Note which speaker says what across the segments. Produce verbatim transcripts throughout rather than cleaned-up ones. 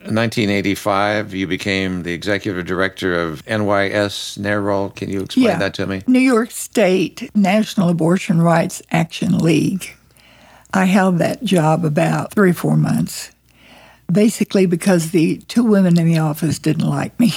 Speaker 1: In nineteen eighty-five, you became the executive director of N Y S NARAL. Can you explain
Speaker 2: yeah.
Speaker 1: that to me?
Speaker 2: New York State National Abortion Rights Action League. I held that job about three or four months, basically because the two women in the office didn't like me.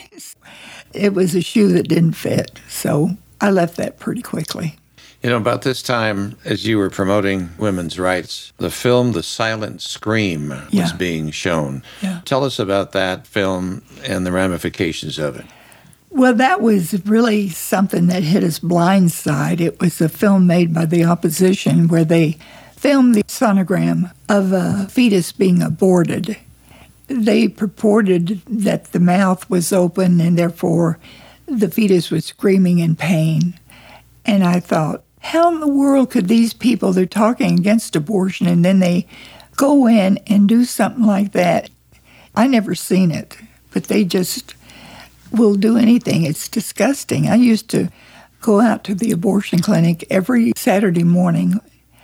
Speaker 2: It was a shoe that didn't fit, so I left that pretty quickly.
Speaker 1: You know, about this time, as you were promoting women's rights, the film The Silent Scream was
Speaker 2: yeah.
Speaker 1: being shown.
Speaker 2: Yeah.
Speaker 1: Tell us about that film and the ramifications of it.
Speaker 2: Well, that was really something that hit us blindside. It was a film made by the opposition where they filmed the sonogram of a fetus being aborted. They purported that the mouth was open and therefore the fetus was screaming in pain. And I thought, how in the world could these people, they're talking against abortion, and then they go in and do something like that? I never seen it, but they just will do anything. It's disgusting. I used to go out to the abortion clinic every Saturday morning.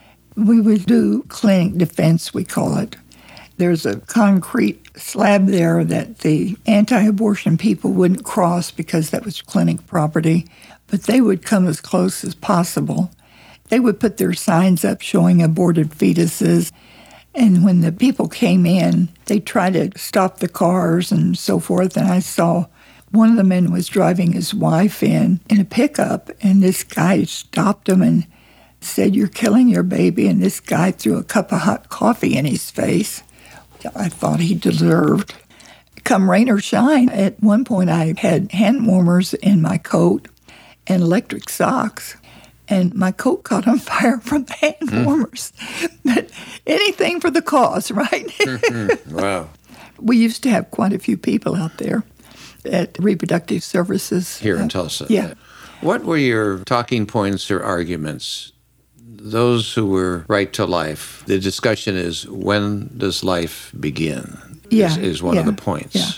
Speaker 2: We would do clinic defense, we call it. There's a concrete slab there that the anti-abortion people wouldn't cross because that was clinic property, but they would come as close as possible. They would put their signs up showing aborted fetuses, and when the people came in, they tried to stop the cars and so forth, and I saw one of the men was driving his wife in in a pickup, and this guy stopped him and said, "You're killing your baby," and this guy threw a cup of hot coffee in his face. I thought he deserved. Come rain or shine, at one point I had hand warmers in my coat and electric socks, and my coat caught on fire from the hand mm. warmers. But anything for the cause, right?
Speaker 1: Mm-hmm. Wow.
Speaker 2: We used to have quite a few people out there at reproductive services.
Speaker 1: Here in Tulsa.
Speaker 2: Yeah.
Speaker 1: What were your talking points or arguments? Those who were right to life, the discussion is, when does life begin?
Speaker 2: Yeah,
Speaker 1: is, is one
Speaker 2: yeah,
Speaker 1: of the points.
Speaker 2: Yeah.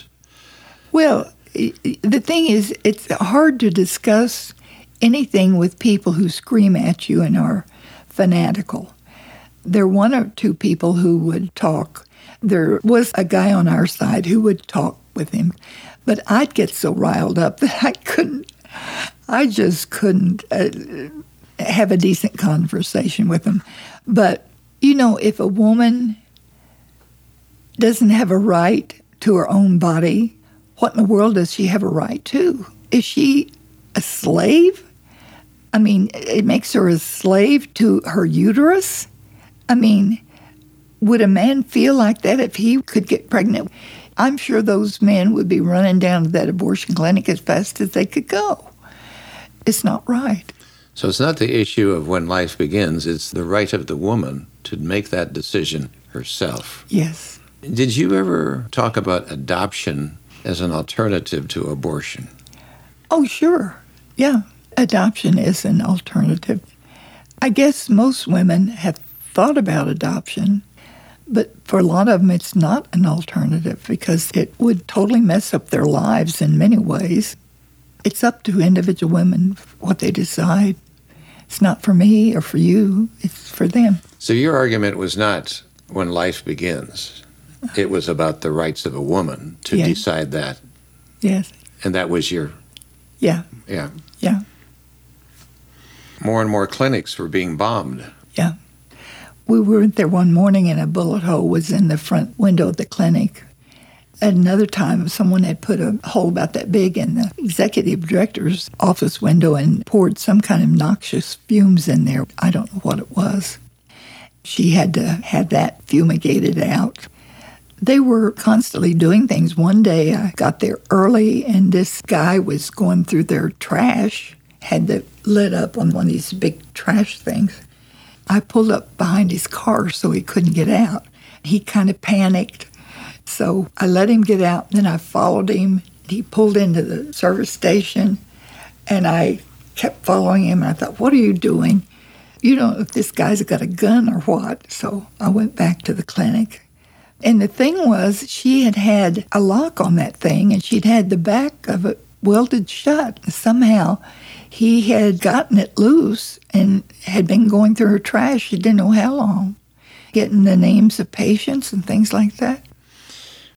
Speaker 2: Well, the thing is, it's hard to discuss anything with people who scream at you and are fanatical. There are one or two people who would talk. There was a guy on our side who would talk with him, but I'd get so riled up that I couldn't, I just couldn't uh, have a decent conversation with him. But, you know, if a woman doesn't have a right to her own body, what in the world does she have a right to? Is she a slave? I mean, it makes her a slave to her uterus? I mean, would a man feel like that if he could get pregnant? I'm sure those men would be running down to that abortion clinic as fast as they could go. It's not right.
Speaker 1: So it's not the issue of when life begins, it's the right of the woman to make that decision herself.
Speaker 2: Yes.
Speaker 1: Did you ever talk about adoption as an alternative to abortion?
Speaker 2: Oh, sure. Yeah, adoption is an alternative. I guess most women have thought about adoption, but for a lot of them it's not an alternative because it would totally mess up their lives in many ways. It's up to individual women what they decide. It's not for me or for you, it's for them.
Speaker 1: So your argument was not when life begins. It was about the rights of a woman to
Speaker 2: yes.
Speaker 1: decide that.
Speaker 2: Yes.
Speaker 1: And that was your...
Speaker 2: Yeah.
Speaker 1: Yeah.
Speaker 2: Yeah. More
Speaker 1: and more clinics were being bombed.
Speaker 2: Yeah. We were there one morning and a bullet hole was in the front window of the clinic. At another time, someone had put a hole about that big in the executive director's office window and poured some kind of noxious fumes in there. I don't know what it was. She had to have that fumigated out. They were constantly doing things. One day I got there early and this guy was going through their trash, had the lid up on one of these big trash things. I pulled up behind his car so he couldn't get out. He kind of panicked. So I let him get out, then I followed him. He pulled into the service station, and I kept following him. And I thought, what are you doing? You don't know if this guy's got a gun or what. So I went back to the clinic. And the thing was, she had had a lock on that thing, and she'd had the back of it welded shut. Somehow he had gotten it loose and had been going through her trash. She didn't know how long, getting the names of patients and things like that.